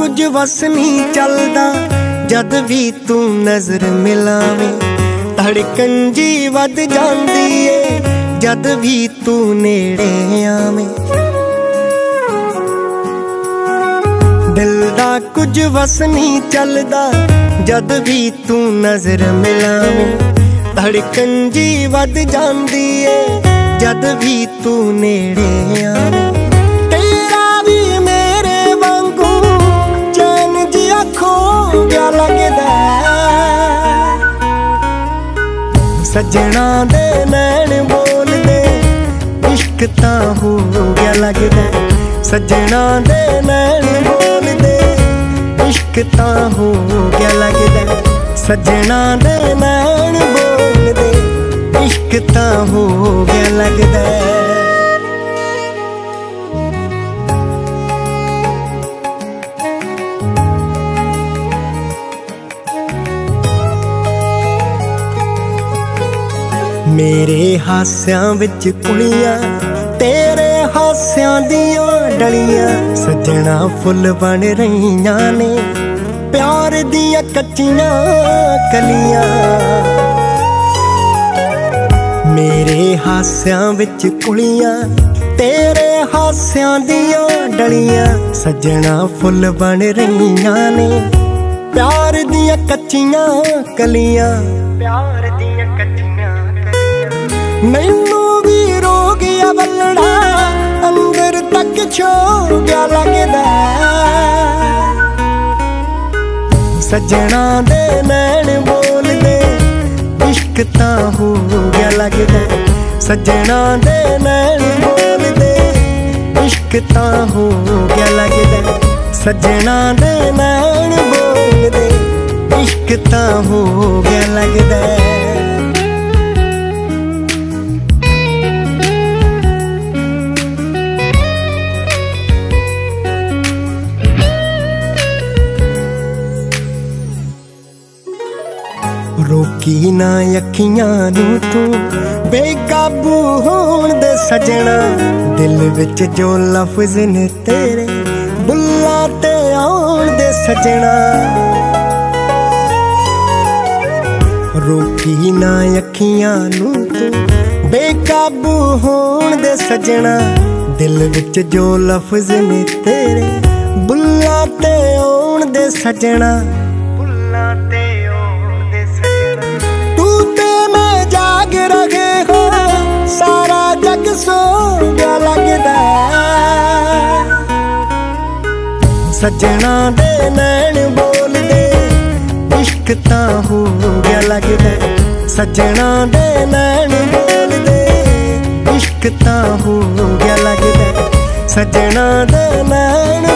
कुछ वस नहीं चलदा जद भी तू नजर मिलावे। धड़कन जी वध जांदी है जद भी तू नेड़े आवे। दिल दा कुछ वस नहीं चलदा जद भी तू नजर मिलावे। धड़कन जी वध जांदी है जद भी तू नेड़े आवे। तेरा भी मेरे वांगू चैन जिया खो गया लगदा। सजना दे नैन बोल दे इश्क तां हो गया लगदा। सजना दे नैन बोल दे इश्क तां हो गया लगदा। सजना दे नैन बोल दे इश्क तां हो गया लगदा। मेरे हास्यां विच कुड़ियां तेरे हास्यां दियां डलियां। सजना फुल बन रहियां ने प्यार दियां कच्चियां कलियां। मेरे हास्यां विच कुड़ियां तेरे हास्यां दियां डलियां। सजना फुल बन रहियां ने प्यार दियां कच्चियां कलियां। प्यार दियां कच्चियां कलियां। मैनू भी रो गया बल्लड़ा अंदर तक छोड़ गया लगदा। सजना दे नैन बोल दे इश्क तां हो गया लगदा। सजना दे नैन बोल दे इश्क तां हो गया लगदा। सजना दे नैन बोल दे इश्क तां हो गया लगदा। रोकी ना अखियां नू तू बेकाबू होण दे सजना। दिल विच जो लफ्ज ने तेरे बुल्ला ते आउण दे सजना। रोकी ना अखियां नू तू बेकाबू होण दे सजना। दिल विच जो लफ्ज ने तेरे बुल्ला ते आउण दे सजना। बुल्ला ते जाग रहे हो सारा जग सो गया लगदा। सजना दे नैन बोल दे इश्क तां हो गया लगदा। सजना दे नैन बोल दे इश्क तां हो गया लगदा। सजना दे नैन